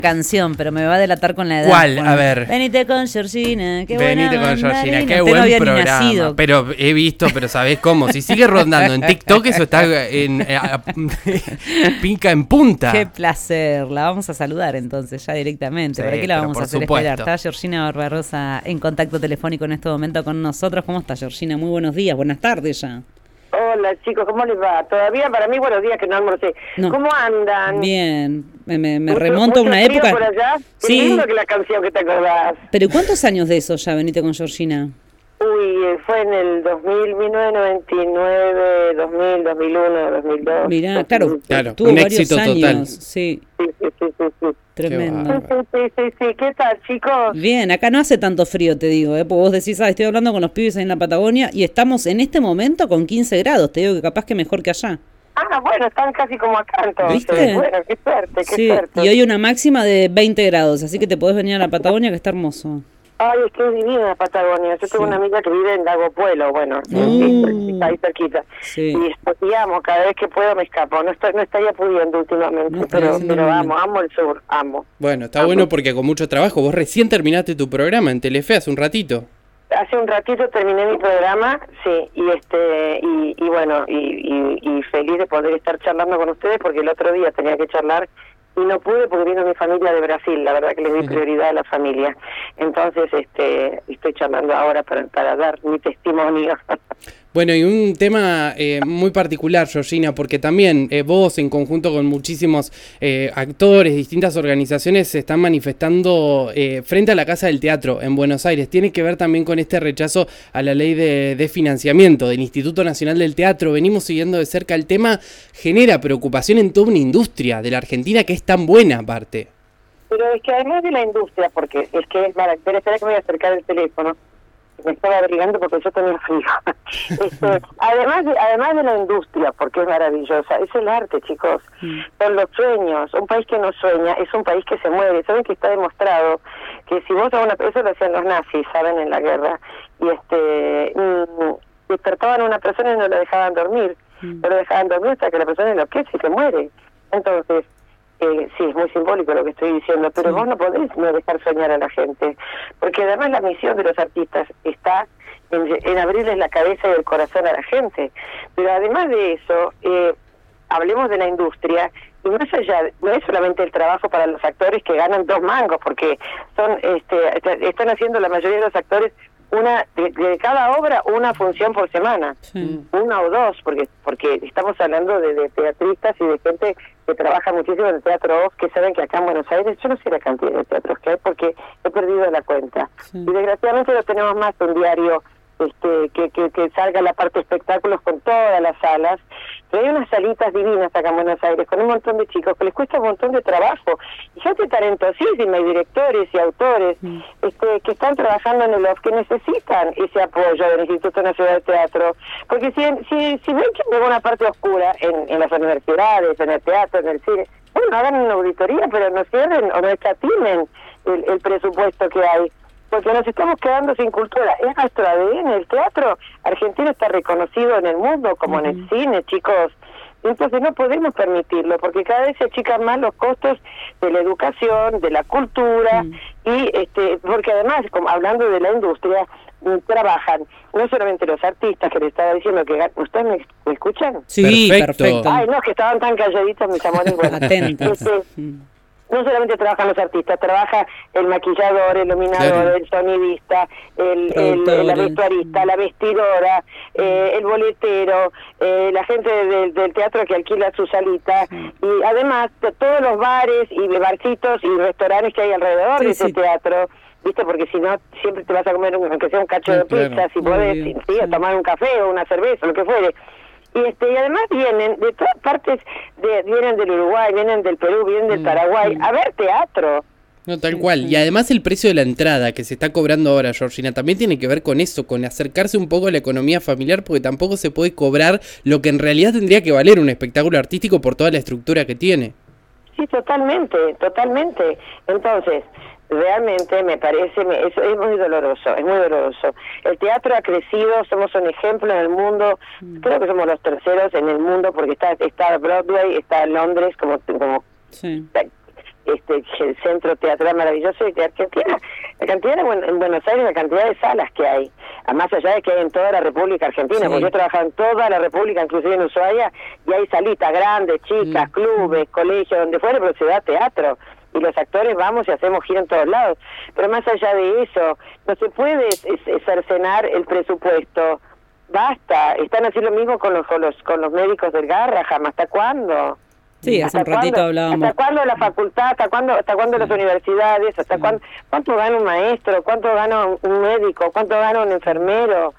canción, pero me va a delatar con la edad. ¿Cuál? A ver. Venite con Georgina, qué buena. Venite con Georgina, qué no buen había programa. Ni nacido. Pero he visto, pero ¿sabés cómo? Si sigue rondando en TikTok, eso está en pinca en punta. Qué placer. La vamos a saludar entonces ya directamente. Sí, ¿Para qué la pero vamos a por hacer supuesto. esperar? Está Georgina Barbarosa en contacto telefónico en este momento con nosotros. ¿Cómo está, Georgina? Muy buenos días, buenas tardes ya. Hola chicos, ¿cómo les va? Todavía para mí buenos días que no almorcé. No. ¿Cómo andan? Bien, me ¿Mucho- remonto a mucho una frío época. por allá? Qué Sí. lindo que la canción que te acordás. Pero ¿cuántos años de eso ya venite con Georgina? Uy, fue en el 2000, 1999, 2000, 2001, 2002. Mirá, claro, Claro, tuvo un varios éxito años. total. Sí, Sí. tremendo. Sí. ¿Qué tal, chicos? Bien, acá no hace tanto frío, te digo, porque vos decís, estoy hablando con los pibes ahí en la Patagonia y estamos en este momento con 15 grados, te digo que capaz que mejor que allá. Ah, bueno, están casi como acá entonces. ¿Viste? Bueno, qué suerte, Sí, qué suerte. y hoy una máxima de 20 grados, así que te podés venir a la Patagonia que está hermoso. Ay, es que es divina la Patagonia. Yo tengo una amiga que vive en Lago Puelo, bueno, está ahí cerquita. Sí. Y amo, cada vez que puedo me escapo. No estaría pudiendo últimamente, No estaría haciendo pero muy bien. amo el sur, amo. Bueno, está bueno porque con mucho trabajo. Vos recién terminaste tu programa en Telefe hace un ratito. Hace un ratito terminé mi programa, sí, y bueno, y feliz de poder estar charlando con ustedes porque el otro día tenía que charlar y no pude porque vino mi familia de Brasil, la verdad que le di prioridad a la familia. Entonces, estoy charlando ahora para dar mi testimonio. Bueno, y un tema muy particular, Georgina, porque también vos, en conjunto con muchísimos actores, distintas organizaciones, se están manifestando frente a la Casa del Teatro en Buenos Aires. Tiene que ver también con este rechazo a la ley de financiamiento del Instituto Nacional del Teatro. Venimos siguiendo de cerca el tema, genera preocupación en toda una industria de la Argentina que es tan buena aparte. Pero es que además de la industria, porque es que es maravilloso, espera que me voy a acercar el teléfono. Me estaba abrigando porque yo tenía frío. Además de la industria, porque es maravillosa, es el arte, chicos. Son los sueños. Un país que no sueña es un país que se mueve. Saben que está demostrado que si vos a una persona, lo hacían los nazis, saben, en la guerra, y despertaban a una persona y no la dejaban dormir. No la dejaban dormir hasta que la persona enloquece y se muere. Entonces, sí, es muy simbólico lo que estoy diciendo, pero vos no podés no dejar soñar a la gente, porque además la misión de los artistas está en abrirles la cabeza y el corazón a la gente. Pero además de eso, hablemos de la industria, y más allá, no es solamente el trabajo para los actores que ganan 2 mangos, porque son están haciendo la mayoría de los actores de cada obra una función por semana, una o dos, porque estamos hablando de teatristas y de gente que trabaja muchísimo en el teatro off, que saben que acá en Buenos Aires, yo no sé la cantidad de teatros que hay porque he perdido la cuenta. Y desgraciadamente no tenemos más un diario que salga la parte de espectáculos con todas las salas, pero hay unas salitas divinas acá en Buenos Aires con un montón de chicos que les cuesta un montón de trabajo, y gente talentosísima, y directores y autores que están trabajando en el off, que necesitan ese apoyo del Instituto Nacional de Teatro, porque si ven que hay una parte oscura en las universidades, en el teatro, en el cine, bueno, hagan una auditoría, pero no cierren o no escatimen el presupuesto que hay, porque nos estamos quedando sin cultura. Es nuestro ADN. El teatro argentino está reconocido en el mundo como en el cine, chicos. Entonces no podemos permitirlo, porque cada vez se achican más los costos de la educación, de la cultura, y porque además, como hablando de la industria, trabajan no solamente los artistas, que les estaba diciendo que... ¿Ustedes me escuchan? Sí, perfecto. Ay, no, es que estaban tan calladitos mis amores. Bueno, atentos. no solamente trabajan los artistas, trabaja el maquillador, el iluminador, el sonidista, la vestuarista, la vestidora, el boletero, la gente del teatro que alquila su salita, y además de todos los bares y barcitos y restaurantes que hay alrededor de ese teatro, ¿viste? Porque si no, siempre te vas a comer aunque sea un cacho de pizza, si podés, a tomar un café o una cerveza, lo que fuere. Y además vienen de todas partes, vienen del Uruguay, vienen del Perú, vienen del Paraguay, a ver teatro. No, tal cual. Y además el precio de la entrada que se está cobrando ahora, Georgina, también tiene que ver con eso, con acercarse un poco a la economía familiar, porque tampoco se puede cobrar lo que en realidad tendría que valer un espectáculo artístico por toda la estructura que tiene. Sí, totalmente. Entonces, realmente me parece, es muy doloroso, es muy doloroso. El teatro ha crecido, somos un ejemplo en el mundo, creo que somos los terceros en el mundo, porque está Broadway, está Londres, como el centro teatral maravilloso de Argentina, la cantidad en Buenos Aires, la cantidad de salas que hay, más allá de que hay en toda la República Argentina, porque yo he trabajado en toda la República, inclusive en Ushuaia, y hay salitas grandes, chicas, clubes, colegios, donde fuera, pero se da teatro. Y los actores vamos y hacemos gira en todos lados. Pero más allá de eso, no se puede cercenar el presupuesto. Basta. Están haciendo lo mismo con los médicos del Garraham. ¿Hasta cuándo? Sí, hace un ratito hablábamos. ¿Hasta cuándo la facultad? ¿Hasta cuándo las universidades? ¿Hasta cuánto gana un maestro? ¿Cuánto gana un médico? ¿Cuánto gana un enfermero?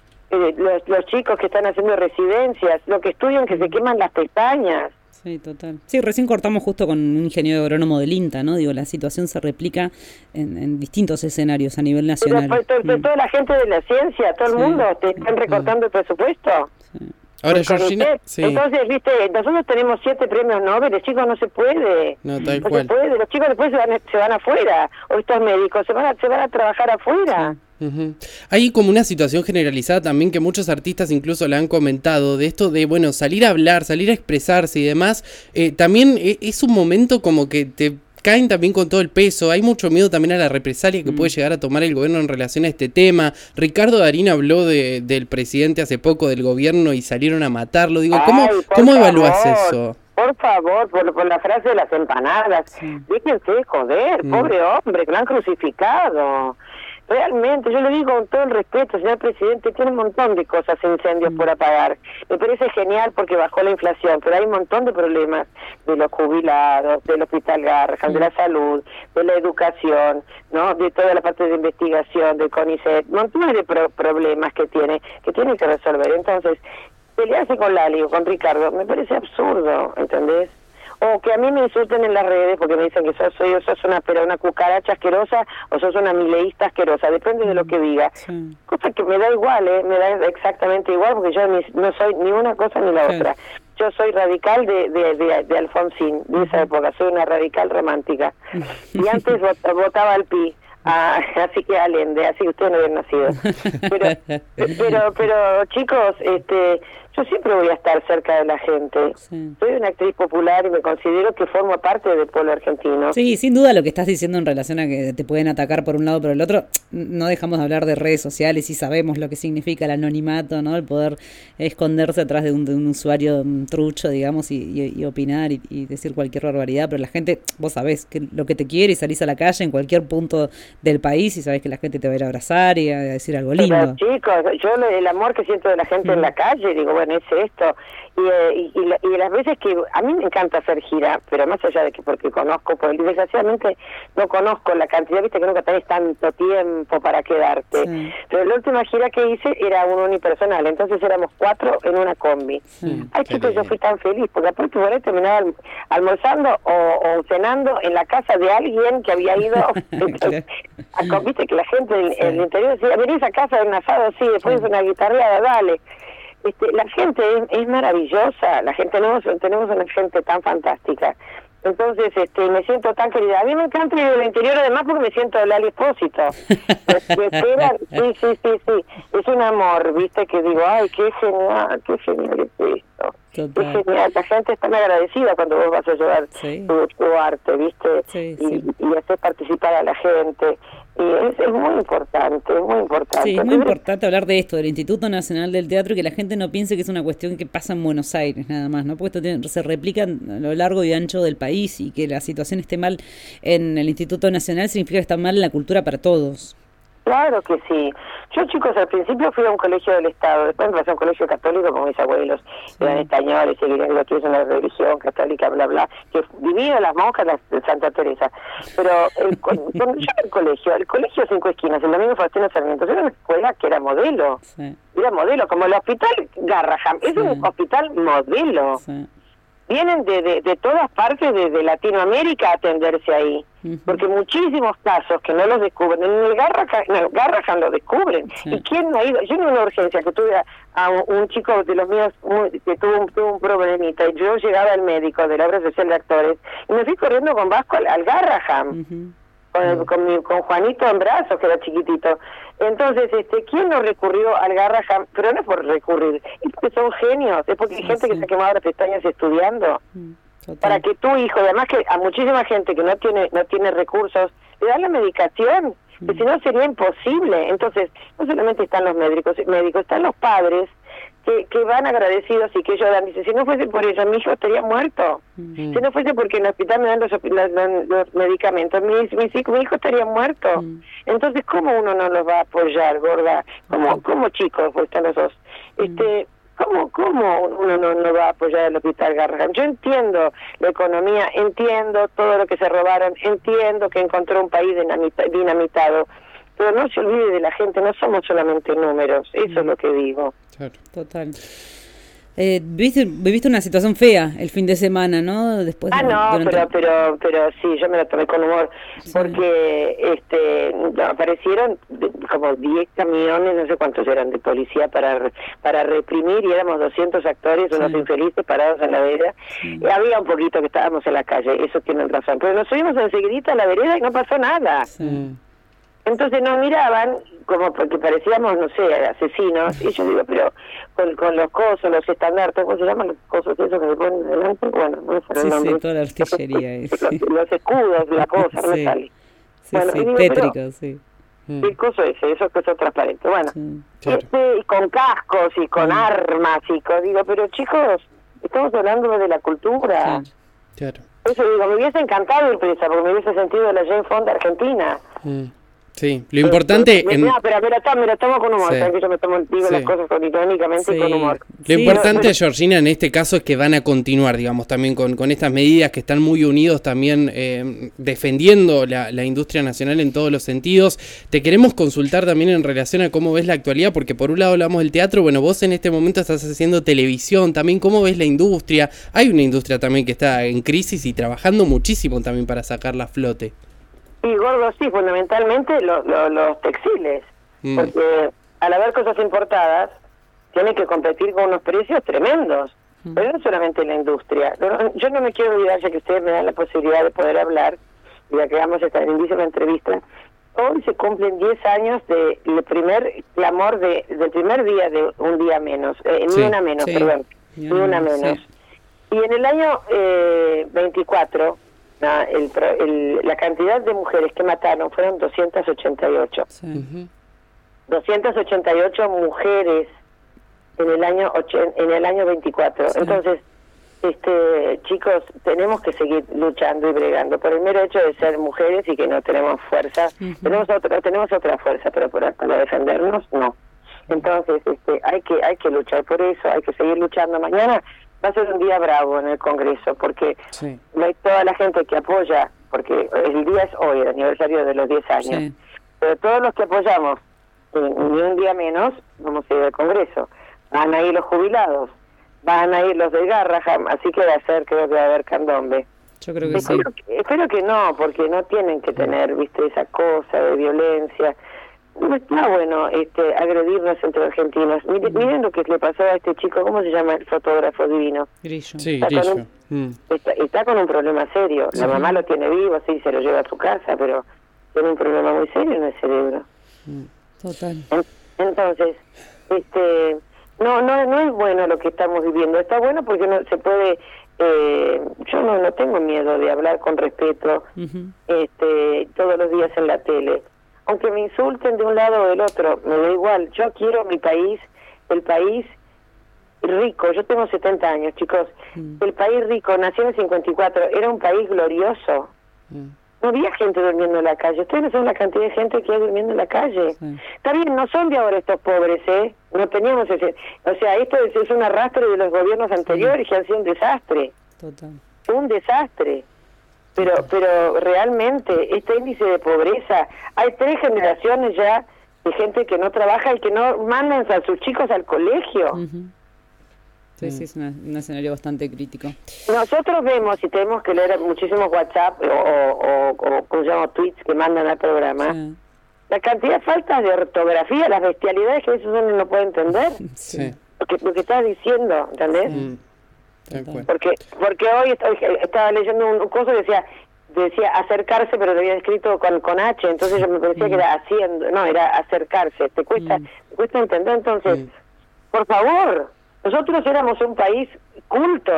Los chicos que están haciendo residencias, lo que estudian que se queman las pestañas. Sí, total. Sí, recién cortamos justo con un ingeniero agrónomo del INTA, ¿no? Digo, la situación se replica en distintos escenarios a nivel nacional. Pero toda la gente de la ciencia, todo el mundo, te están recortando el presupuesto. Sí. Ahora, Georgina, entonces, viste, nosotros tenemos 7 premios Nobel, chicos, no se puede. No, tal no cual. Se puede, los chicos después se van afuera, o estos médicos se van a trabajar afuera. Uh-huh. Hay como una situación generalizada también que muchos artistas incluso la han comentado, de esto de, bueno, salir a hablar, salir a expresarse y demás, también es un momento como que te caen también con todo el peso, hay mucho miedo también a la represalia que puede llegar a tomar el gobierno en relación a este tema. Ricardo Darín habló del presidente hace poco del gobierno y salieron a matarlo, digo, ¿cómo evalúas eso? Por favor, por la frase de las empanadas, déjense de joder, pobre hombre, que lo han crucificado. Realmente, yo le digo con todo el respeto, señor presidente, tiene un montón de cosas, incendios por apagar. Me parece genial porque bajó la inflación, pero hay un montón de problemas de los jubilados, del Hospital Garraham, de la salud, de la educación, ¿no? De toda la parte de investigación, del CONICET, montones de problemas que tiene que resolver. Entonces, pelearse con Lali o con Ricardo me parece absurdo, ¿entendés? O que a mí me insulten en las redes porque me dicen que sos una cucaracha asquerosa o sos una mileísta asquerosa, depende de lo que diga. Sí. Cosa que me da igual, me da exactamente igual porque yo no soy ni una cosa ni la otra. Yo soy radical de Alfonsín, de esa época, soy una radical romántica. Y antes votaba al PI. Así que Allende, así que ustedes no habían nacido. Pero chicos, yo siempre voy a estar cerca de la gente. Sí. Soy una actriz popular y me considero que formo parte del pueblo argentino. Sí, sin duda lo que estás diciendo en relación a que te pueden atacar por un lado o por el otro, no dejamos de hablar de redes sociales y sabemos lo que significa el anonimato, ¿no? El poder esconderse atrás de un usuario trucho, digamos, y opinar y decir cualquier barbaridad, pero la gente, vos sabés que lo que te quiere y salís a la calle en cualquier punto del país y sabés que la gente te va a ir a abrazar y a decir algo lindo. Pero chicos, yo el amor que siento de la gente en la calle, digo, bueno, es esto. Y las veces que a mí me encanta hacer gira, pero más allá de que porque conozco, porque desgraciadamente no conozco la cantidad, viste que nunca tenés tanto tiempo para quedarte. Sí. Pero la última gira que hice era un unipersonal, entonces éramos 4 en una combi. Sí. Ay, chicos, yo fui tan feliz, porque aparte por ahí terminaba almorzando o cenando en la casa de alguien que había ido. Entonces, viste que la gente en el interior decía, venís a casa de un asado, sí, después una guitarreada, dale. La gente es maravillosa, la gente tenemos una gente tan fantástica. Entonces, me siento tan querida. A mí me encanta ir del interior, además, porque me siento Lali Espósito. Sí. Es un amor, ¿viste? Que digo, ay, qué genial es esto. Total. Es genial. La gente está muy agradecida cuando vos vas a llevar tu arte, ¿viste? Sí. Y hacer participar a la gente. Y es muy importante, es muy importante. Sí, es muy importante hablar de esto, del Instituto Nacional del Teatro, y que la gente no piense que es una cuestión que pasa en Buenos Aires nada más, ¿no? Porque esto se replica a lo largo y ancho del país, y que la situación esté mal en el Instituto Nacional significa que está mal en la cultura para todos. Claro que sí. Yo, chicos, al principio fui a un colegio del Estado, después me pasé a un colegio católico como mis abuelos, eran españoles, y querían lo que es una religión católica, bla, bla, que vivía las monjas de Santa Teresa. Pero cuando yo el colegio 5 Esquinas, el domingo Faustino Sarmiento, era una escuela que era modelo. Sí. Era modelo, como el Hospital Garraham, es un hospital modelo. Sí. Vienen de todas partes de Latinoamérica a atenderse ahí, porque muchísimos casos que no los descubren, en el Garraham lo descubren. Sí. ¿Y quién no ha ido? Yo en una urgencia que tuve a un chico de los míos que tuvo un problemita, y yo llegaba al médico de la obra social de actores, y me fui corriendo con Vasco al Garraham. Con Juanito en brazos, que era chiquitito. Entonces, ¿quién no recurrió al Garraham? Pero no es por recurrir, es porque son genios, es porque hay gente que se ha quemado las pestañas estudiando. para que tu hijo, además que a muchísima gente que no tiene recursos, le dan la medicación, que si no sería imposible. Entonces, no solamente están los médicos, están los padres que van agradecidos y que ellos dan, dice, si no fuese por eso, mi hijo estaría muerto. Si no fuese porque en el hospital me dan los medicamentos, mi hijo estaría muerto. Entonces, ¿cómo uno no los va a apoyar, gorda? Como chicos, pues están los dos. ¿Cómo uno no va a apoyar el hospital Garrahan? Yo entiendo la economía, entiendo todo lo que se robaron, entiendo que encontró un país dinamitado, pero no se olvide de la gente, no somos solamente números, eso es lo que digo. Claro. Total. Viviste una situación fea el fin de semana, ¿no? Después pero sí, yo me lo tomé con humor, porque aparecieron como 10 camiones, no sé cuántos eran, de policía para reprimir, y éramos 200 actores, unos infelices parados en la vereda, y había un poquito que estábamos en la calle, eso tienen razón, pero nos subimos enseguidita a la vereda y no pasó nada. Entonces nos miraban como porque parecíamos, no sé, asesinos, y yo digo, pero con los cosos, los estandartes, ¿cómo se llaman los cosos esos que se ponen delante? Bueno, no sé el nombre. Sí, toda la artillería. Los escudos, la cosa, no sale. Bueno, digo, tétricos, sí. ¿Qué cosa es? Eso es cosa transparente. Bueno, y con cascos y con armas, digo, pero chicos, estamos hablando de la cultura. Claro. Eso digo, me hubiese encantado ir presa, porque me hubiese sentido la Jane Fonda argentina. Sí, lo importante... Me lo tomo con humor, ¿sabes? Que yo digo las cosas irónicamente y con humor. Lo importante, Georgina, en este caso es que van a continuar, digamos, también con estas medidas que están muy unidos también defendiendo la industria nacional en todos los sentidos. Te queremos consultar también en relación a cómo ves la actualidad, porque por un lado hablamos del teatro, bueno, vos en este momento estás haciendo televisión, también cómo ves la industria. Hay una industria también que está en crisis y trabajando muchísimo también para sacarla a flote. Y gordo, sí, fundamentalmente los textiles, porque al haber cosas importadas, tiene que competir con unos precios tremendos, pero no solamente la industria. Yo no me quiero olvidar, ya que ustedes me dan la posibilidad de poder hablar, y ya que vamos a estar en la entrevista, hoy se cumplen 10 años del primer clamor del primer día de un día menos, ni una menos. Y en el año 24... la cantidad de mujeres que mataron fueron 288. 288 mujeres en el año 24. Entonces, chicos, tenemos que seguir luchando y bregando por el mero hecho de ser mujeres y que no tenemos fuerza. Tenemos otra fuerza, pero para defendernos no. Entonces, hay que luchar por eso, hay que seguir luchando. Mañana va a ser un día bravo en el Congreso, porque no hay toda la gente que apoya, porque el día es hoy, el aniversario de los 10 años, pero todos los que apoyamos, ni un día menos, vamos a ir al Congreso. Van a ir los jubilados, van a ir los de Garrahan, así que creo que va a haber candombe. Yo creo que espero que no, porque no tienen que tener, esa cosa de violencia. No está bueno agredirnos entre argentinos. Miren lo que le pasó a este chico, ¿cómo se llama el fotógrafo divino? Grillo. Está con un problema serio. La mamá lo tiene vivo, sí, se lo lleva a su casa, pero tiene un problema muy serio en el cerebro. Total. Entonces, no es bueno lo que estamos viviendo. Está bueno porque no se puede... yo no tengo miedo de hablar con respeto todos los días en la tele. Aunque me insulten de un lado o del otro, me da igual. Yo quiero mi país, el país rico. Yo tengo 70 años, chicos. El país rico, nació en el 54, era un país glorioso. No había gente durmiendo en la calle. Ustedes no saben la cantidad de gente que hay durmiendo en la calle. Está bien, no son de ahora estos pobres, ¿eh? No teníamos ese... O sea, esto es un arrastre de los gobiernos anteriores que han sido un desastre. Total. Un desastre. Pero realmente este índice de pobreza, hay 3 generaciones ya de gente que no trabaja y que no mandan a sus chicos al colegio. Sí, es un escenario bastante crítico. Nosotros vemos y tenemos que leer muchísimos WhatsApp o como se llama, tweets que mandan al programa. La cantidad de faltas de ortografía, las bestialidades que a veces uno no puede entender. Lo que estás diciendo, ¿entendés? Porque hoy estaba leyendo un curso que decía acercarse, pero lo había escrito con H, entonces yo me parecía que era haciendo, no, era acercarse. Te cuesta entender. Entonces, por favor, nosotros éramos un país culto,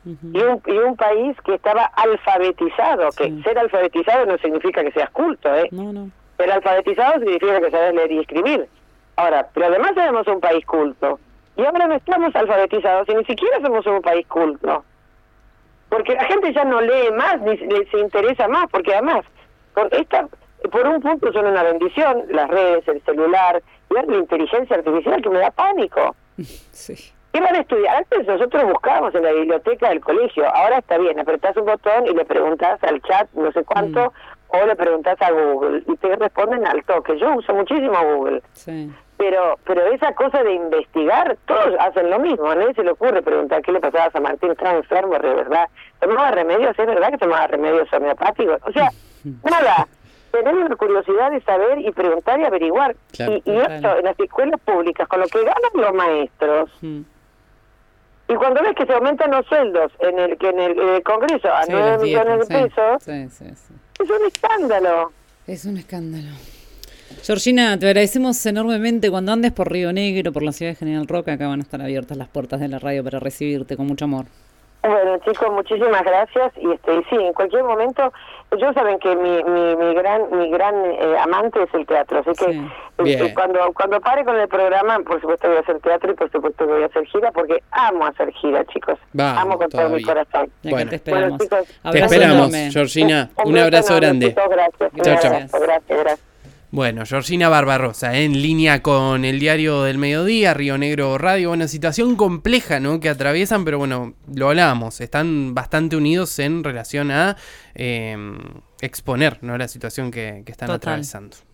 y un país que estaba alfabetizado, que ser alfabetizado no significa que seas culto, No. Ser alfabetizado significa que sabes leer y escribir. Ahora, pero además somos un país culto, y ahora no estamos alfabetizados y ni siquiera somos un país culto, porque la gente ya no lee más, ni se interesa más, porque además, por un punto son una bendición, las redes, el celular, y la inteligencia artificial que me da pánico. Sí. ¿Qué van a estudiar? Antes nosotros buscábamos en la biblioteca del colegio, ahora está bien, apretás un botón y le preguntás al chat no sé cuánto, o le preguntás a Google, y te responden al toque. Yo uso muchísimo Google. Sí. Pero esa cosa de investigar, todos hacen lo mismo. A nadie se le ocurre preguntar qué le pasaba a San Martín, estaba enfermo, de verdad. ¿Tomaba remedios? ¿Es verdad que tomaba remedios homeopáticos? O sea, nada. Tener una curiosidad de saber y preguntar y averiguar. Claro, y esto en las escuelas públicas, con lo que ganan los maestros, y cuando ves que se aumentan los sueldos en el Congreso a 9 millones de pesos, es un escándalo. Es un escándalo. Georgina, te agradecemos enormemente. Cuando andes por Río Negro, por la ciudad de General Roca, acá van a estar abiertas las puertas de la radio para recibirte con mucho amor. Bueno, chicos, muchísimas gracias. Y sí, en cualquier momento, yo saben que mi gran amante es el teatro, así que cuando pare con el programa, por supuesto voy a hacer teatro y por supuesto voy a hacer gira, porque amo hacer gira, chicos. Amo con todo mi corazón. Bueno, te esperamos. Bueno, chicos, te esperamos, Georgina. Un abrazo grande. Gracias. Gracias. Bueno, Georgina Barbarosa, en línea con el Diario del Mediodía, Río Negro Radio. Una situación compleja, ¿no?, que atraviesan, pero bueno, lo hablábamos, están bastante unidos en relación a exponer, ¿no?, la situación que están atravesando.